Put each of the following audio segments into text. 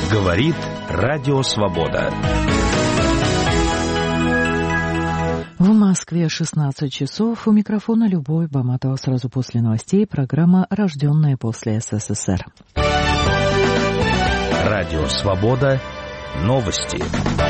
Говорит Радио Свобода. В Москве 16 часов. У микрофона Любовь Баматова. Сразу после новостей программа «Рожденная после СССР». Радио Свобода. Новости.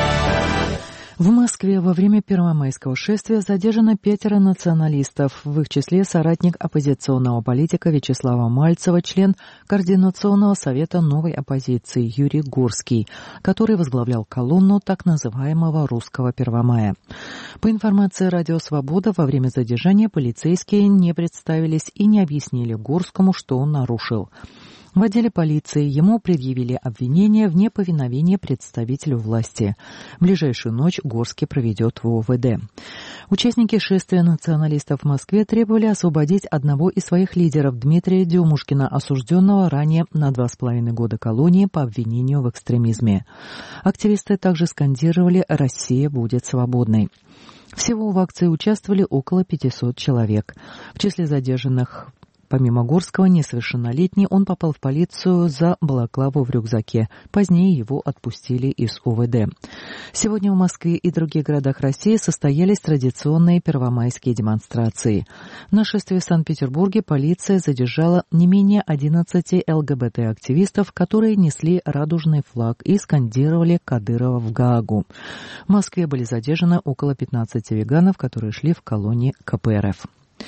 В Москве во время первомайского шествия задержано 5 националистов, в их числе соратник оппозиционного политика Вячеслава Мальцева, член Координационного совета новой оппозиции Юрий Гурский, который возглавлял колонну так называемого «Русского Первомая». По информации «Радио Свобода», во время задержания полицейские не представились и не объяснили Гурскому, что он нарушил. В отделе полиции ему предъявили обвинение в неповиновении представителю власти. Ближайшую ночь Горский проведет в ОВД. Участники шествия националистов в Москве требовали освободить одного из своих лидеров, Дмитрия Дюмушкина, осужденного ранее на 2,5 года колонии по обвинению в экстремизме. Активисты также скандировали «Россия будет свободной». Всего в акции участвовали около 500 человек. В числе задержанных помимо Горского, несовершеннолетний, он попал в полицию за балаклаву в рюкзаке. Позднее его отпустили из УВД. Сегодня в Москве и других городах России состоялись традиционные первомайские демонстрации. На шествии в Санкт-Петербурге полиция задержала не менее 11 ЛГБТ-активистов, которые несли радужный флаг и скандировали Кадырова в Гаагу. В Москве были задержаны около 15 веганов, которые шли в колонии КПРФ.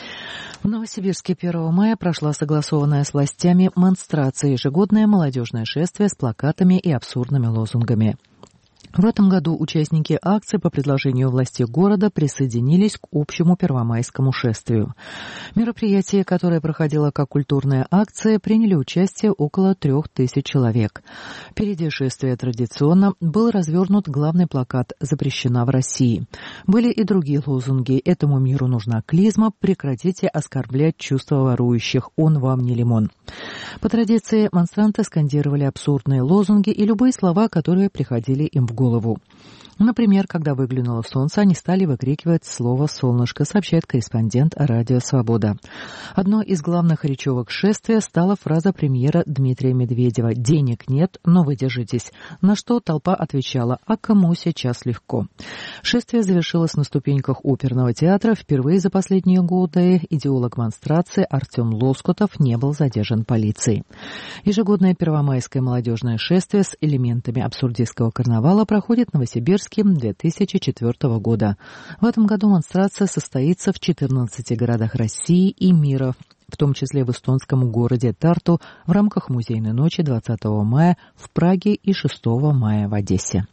В Новосибирске 1 мая прошла согласованная с властями монстрация, ежегодное молодежное шествие с плакатами и абсурдными лозунгами. В этом году участники акции по предложению власти города присоединились к общему первомайскому шествию. В мероприятии, которое проходило как культурная акция, приняли участие около 3000 человек. Впереди шествия традиционно был развернут главный плакат «Запрещена в России». Были и другие лозунги: «Этому миру нужна клизма», «Прекратите оскорблять чувства ворующих», «Он вам не лимон». По традиции монстранты скандировали абсурдные лозунги и любые слова, которые приходили им в голову. Например, когда выглянуло солнце, они стали выкрикивать слово «солнышко», сообщает корреспондент «Радио Свобода». Одной из главных речевок шествия стала фраза премьера Дмитрия Медведева «Денег нет, но вы держитесь», на что толпа отвечала «А кому сейчас легко?». Шествие завершилось на ступеньках оперного театра. Впервые за последние годы идеолог монстрации Артем Лоскутов не был задержан полицией. Ежегодное первомайское молодежное шествие с элементами абсурдистского карнавала проходит в Новосибирске 2004 года. В этом году монстрация состоится в 14 городах России и мира, в том числе в эстонском городе Тарту, в рамках музейной ночи 20 мая в Праге и 6 мая в Одессе.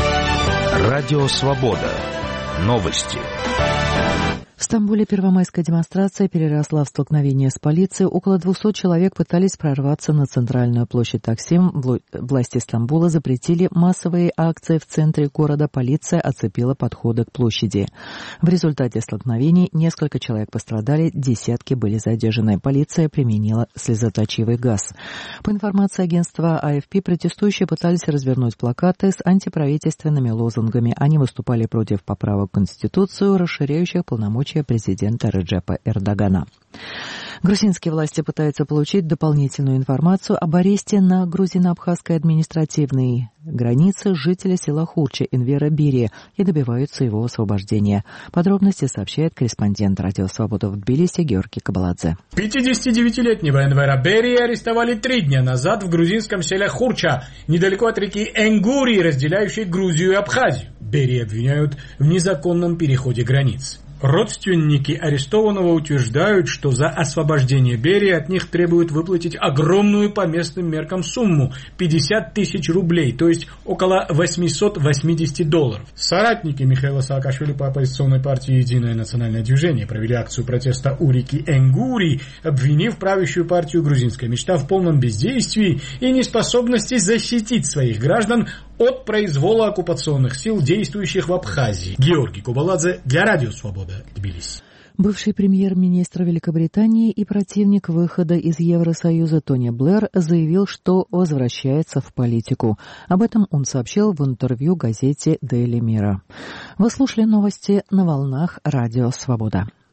Радио Свобода. Новости. В Стамбуле первомайская демонстрация переросла в столкновение с полицией. Около 200 человек пытались прорваться на центральную площадь Таксим. Власти Стамбула запретили массовые акции в центре города. Полиция оцепила подходы к площади. В результате столкновений несколько человек пострадали, десятки были задержаны. Полиция применила слезоточивый газ. По информации агентства АФП, протестующие пытались развернуть плакаты с антиправительственными лозунгами. Они выступали против поправок в Конституцию, расширяющих полномочия президента Реджепа Эрдогана. Грузинские власти пытаются получить дополнительную информацию об аресте на грузино-абхазской административной границе жителя села Хурча Энвера Берия и добиваются его освобождения. Подробности сообщает корреспондент «Радио Свобода» в Тбилиси Георгий Кабаладзе. 59-летнего Энвера Берия арестовали 3 дня назад в грузинском селе Хурча, недалеко от реки Энгури, разделяющей Грузию и Абхазию. Берия обвиняют в незаконном переходе границ. Родственники арестованного утверждают, что за освобождение Берии от них требуют выплатить огромную по местным меркам сумму – 50 000 рублей, то есть около $880. Соратники Михаила Саакашвили по оппозиционной партии «Единое национальное движение» провели акцию протеста у реки Энгури, обвинив правящую партию «Грузинская мечта» в полном бездействии и неспособности защитить своих граждан от произвола оккупационных сил, действующих в Абхазии. Георгий Кабаладзе для Радио Свобода, Тбилиси. Бывший премьер-министр Великобритании и противник выхода из Евросоюза Тони Блэр заявил, что возвращается в политику. Об этом он сообщил в интервью газете Daily Mirror. Вы слушали новости на волнах Радио Свобода.